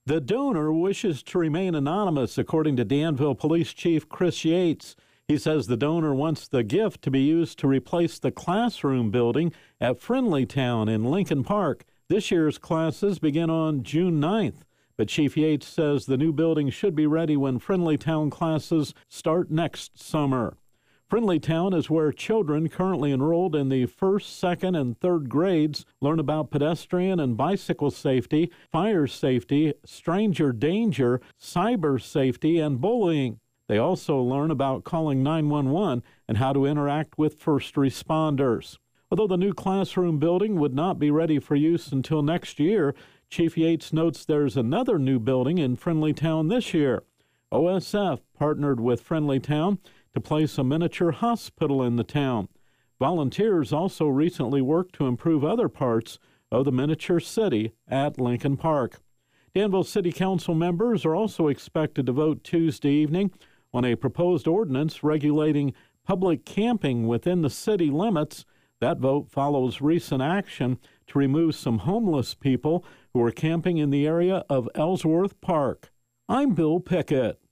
The donor wishes to remain anonymous, according to Danville Police Chief Chris Yates. He says the donor wants the gift to be used to replace the classroom building at Friendlytown in Lincoln Park. This year's classes begin on June 9th, but Chief Yates says the new building should be ready when Friendlytown classes start next summer. Friendlytown is where children currently enrolled in the first, second, and third grades learn about pedestrian and bicycle safety, fire safety, stranger danger, cyber safety, and bullying. They also learn about calling 911 and how to interact with first responders. Although the new classroom building would not be ready for use until next year, Chief Yates notes there's another new building in Friendlytown this year. OSF partnered with Friendlytown to place a miniature hospital in the town. Volunteers also recently worked to improve other parts of the miniature city at Lincoln Park. Danville City Council members are also expected to vote Tuesday evening on a proposed ordinance regulating public camping within the city limits. That vote follows recent action to remove some homeless people who are camping in the area of Ellsworth Park. I'm Bill Pickett.